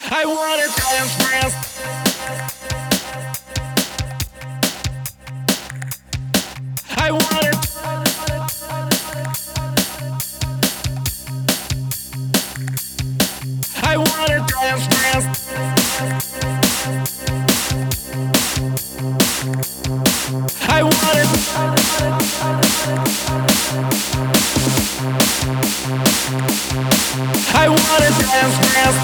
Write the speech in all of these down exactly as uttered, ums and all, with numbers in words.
I wanna dance, dance. I wanna. I wanna dance, dance. I wanna. I wanna dance, dance.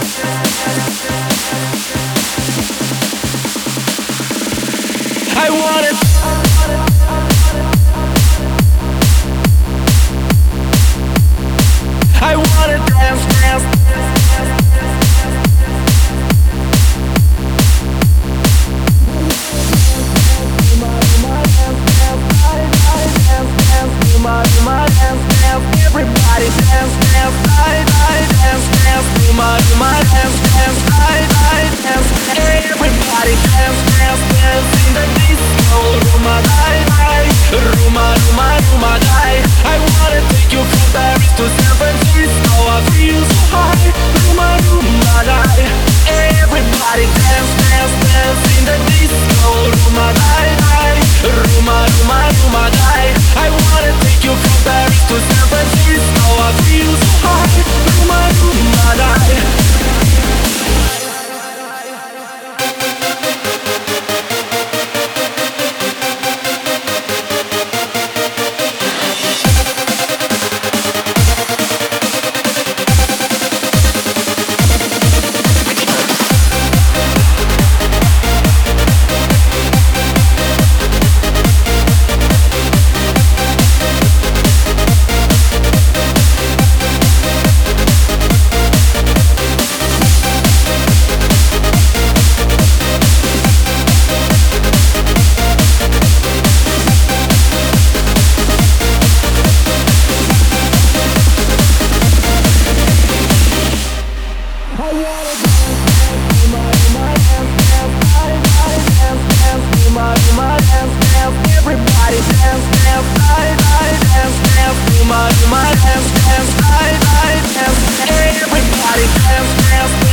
I wanna. I wanna dance, dance. Everybody dance, dance, I, I dance, dance, do my, do my dance, dance, I, I dance. Everybody dance, dance, dance in the disco. Ruma, die, die, Ruma, Ruma, Ruma, die. I wanna take you from Paris to San Francisco. I feel so high. Ruma, Ruma, die. Everybody dance, dance, dance in the disco. Ruma, die, die, Ruma, Ruma, Ruma, die. I wanna take you from Paris to San Francisco. I feel so high. Ruma, Ruma, die. Everybody dance, dance, I, I dance, dance, do my, do my dance, dance, I, I dance. Everybody dance, dance, dance.